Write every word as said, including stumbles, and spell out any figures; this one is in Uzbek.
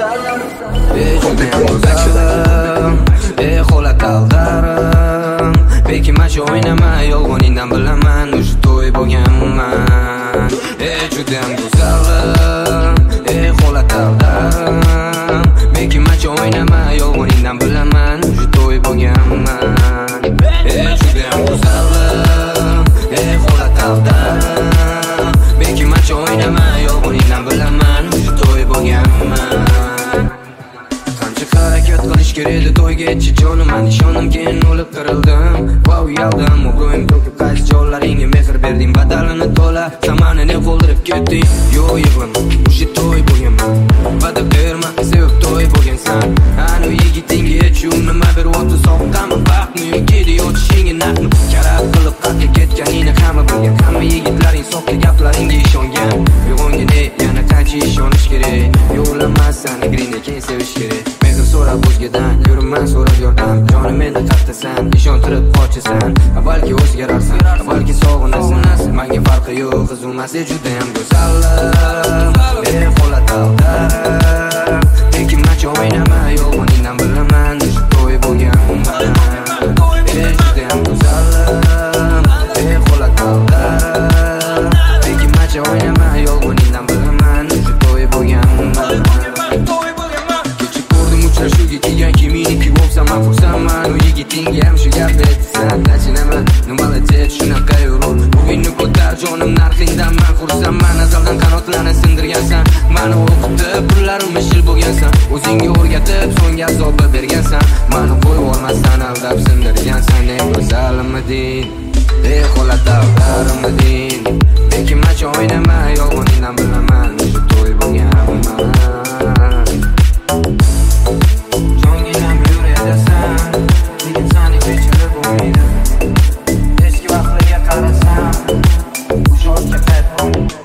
Ey judayam go'zalim, ey xo'la qaldarim, bekimacha o'ynama, yolg'oningdan bilaman, o'sha to'y bo'lganman. Ey judayam go'zalim, ey xo'la qaldarim, bekimacha o'ynama, yolg'oningdan bilaman, o'sha to'y bo'lganman. Ey judayam go'zalim, ey xo'la qaldarim, bekimacha o'ynama, yolg'oningdan bilaman, o'sha to'y bo'lganman. Qancha harakat qilish kerak edi to'yga yetchi jonim, men ishonim keyin o'lib qirildim. Va uyaldim, obro'yim to'kib qaysi jollaringga mehr berding, badalini to'la samanini qoldirib ketding. Yo yig'lama, o'sha to'y bo'lganman, va'da berma, sevib to'y bo'lgansan. Ana yigitingga hech nima beryapti, soqqanmi baxtmi yoki yotishingga naqmi? Karat qilib qatga ketganingni hamma bilgan, hamma yigitlaring soxta gaplaringga ishongan. Uyg'ongina yana qancha ishonish kerak, yo'lamassan igringni keyin sevish kerak. Mehr so'rab o'zgadan, yurman so'rab yordam, jonim menda qattisan, ishontirib qochasan. Avvalgi o'zgararsan, avvalgi sog'inasan, menga farqi yo'q, qizumas judayam go'zalim, ey xo'la qaldarim, bekimacha o'ynama, yolg'oningdan bilaman, o'sha to'y bo'lganman. Ey judayam go'zalim, ey xo'la qaldarim, bekimacha o'ynama, yolg'oningdan bilaman, o'sha to'y bo'lganman. Uchrashuvga kelgan kiminiki bo'lsam men xursandman, u yigitingga ham shu gapni aytsan. Nachinama, nimalar jet shunaqa yurur, bug'ingni ko'tar jonim narxingdan men xursandman. Azaldan qanotlarni sindirgansan, meni o'qitib pullarimni shil bo'lgansan, o'zingga o'rgatib so'ngga azobi bergansan. Meni qo'yib olmasdan aldab sindirgansan. Ey go'zalimiding, ey xo'la qaldarimiding, bekimacha o'ynama, yolg'oningdan bilaman, o'sha to'y bo'lganman. Lekin seni kechirib bo'lmaydi, eski vaqtlarga qarasam, o'sha ortga qaytib